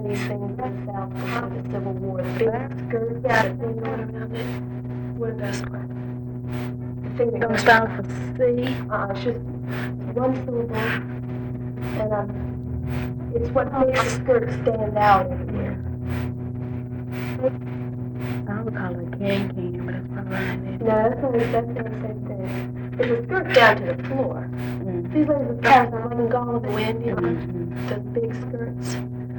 these things in the South before the Civil War. The big skirts, the thing going around it. What are those called? The thing that Don't goes start around. for C. It's just one syllable, and it's what makes the skirt stand out everywhere. I would call it a can, but that's probably not it. No, that's not the same thing. It's a skirt down to the floor. Mm. These ladies with cars are letting Gone with the Wind, you know, Mm-hmm. those big skirts.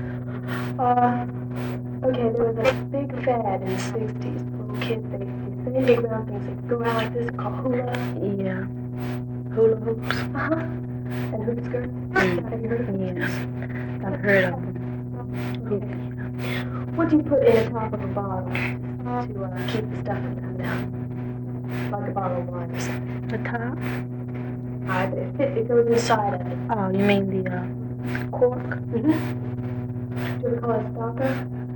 Okay, there was a big fad in the 60s. Little kids, they same big round things. They go around like this, called hula. Yeah. Hula hoops. And hoop skirts. Have you heard of them? Yes. I've heard of them. Hoop, yeah. What do you put in the top of a bottle to keep the stuff from coming out? Like a bottle of wine or something. The top? Alright, but it goes inside of it. Oh, you mean the cork? Mm-hmm. Do you ever call it a stopper?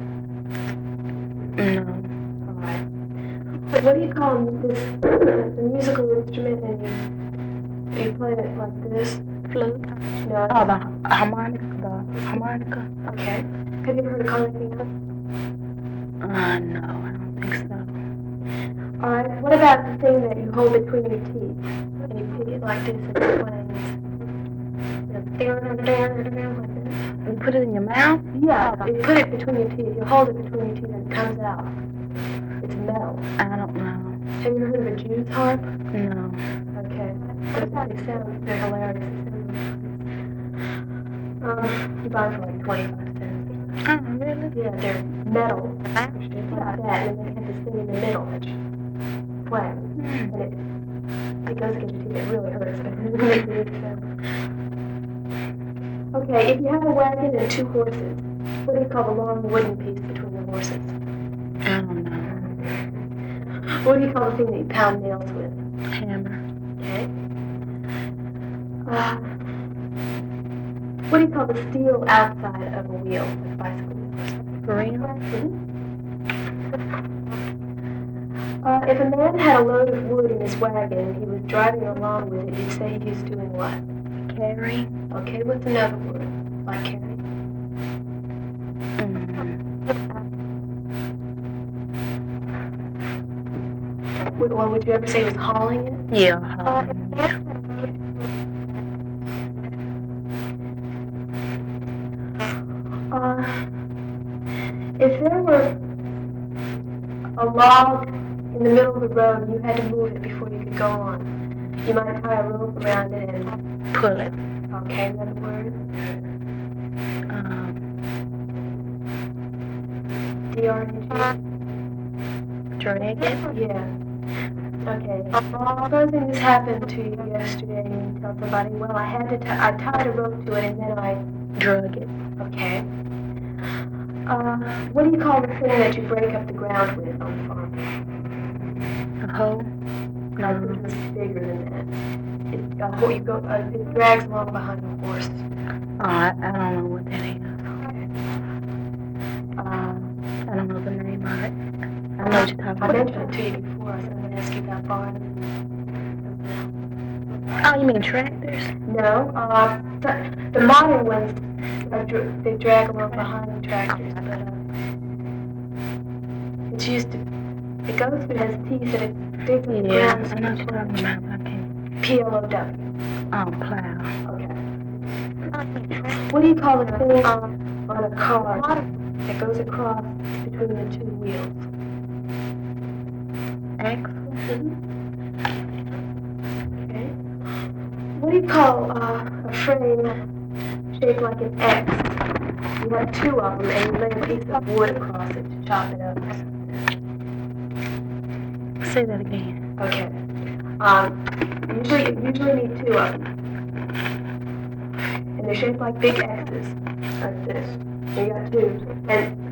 No. Alright. What do you call this, the musical instrument, and you play it like this? Flute? No. Oh, the harmonica. The harmonica? Okay. Have you ever heard of calling anything else? No, I don't think so. Alright, what about the thing that you hold between your teeth? And you pick it like this and it plays. Like this. You put it in your mouth? Yeah, you put it between your teeth. You hold it between your teeth and it comes out. It's metal. I don't know. Have you heard of a Jew's harp? No. Okay. They sound, they're hilarious. You buy them for like 25 cents. Oh, really? Yeah, they're metal. It's like that, and then they have this thing in the middle that you play. And it goes against your teeth. It really hurts, but it makes a good sound. Okay, if you have a wagon and two horses, what do you call the long wooden piece between the horses? I don't know. What do you call the thing that you pound nails with? Hammer. Okay. What do you call the steel outside of a wheel, like a bicycle wheel? For real? If a man had a load of wood in his wagon and he was driving along with it, you'd say he was doing what? Carry. Okay, what's another word like carry? Or would you ever say he was hauling it? Yeah. If there were a log in the middle of the road and you had to move it before you could go on, you might tie a rope around it and pull it. Okay, another word. D-R-A-G. Drag it? Yeah. Okay. Supposing this happened to you yesterday and you tell somebody, well, I tied a rope to it and then I drug it. Okay. What do you call the thing that you break up the ground with on the farm? A hoe? No, it's bigger than that. It drags along behind a horse. Oh, I don't know what that is. Okay. I don't know the name of it. I know what you're talking about. I mentioned it to you before, so I'm going to ask you about barn. Oh, you mean tractors? No, the modern ones, they drag along behind the tractors, but it's used to, it goes through, it has teeth and it digs in the ground. I know what you're talking about, but I can't. P-L-O-W. Oh, plow. Okay. What do you call the thing on a car that goes across between the two wheels? Axle? Okay. What do you call a frame shaped like an X? You have two of them and you lay a piece of wood across it to chop it up. Say that again. Okay. You usually need two of them. And they're shaped like big X's, like this. You got two. And